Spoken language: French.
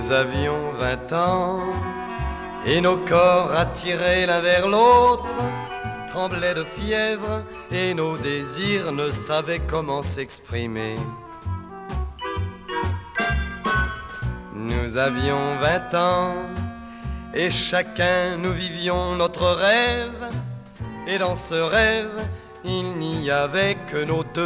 Nous avions 20 ans et nos corps attirés l'un vers l'autre tremblaient de fièvre et nos désirs ne savaient comment s'exprimer. Nous avions 20 ans et chacun nous vivions notre rêve. Et dans ce rêve, il n'y avait que nos deux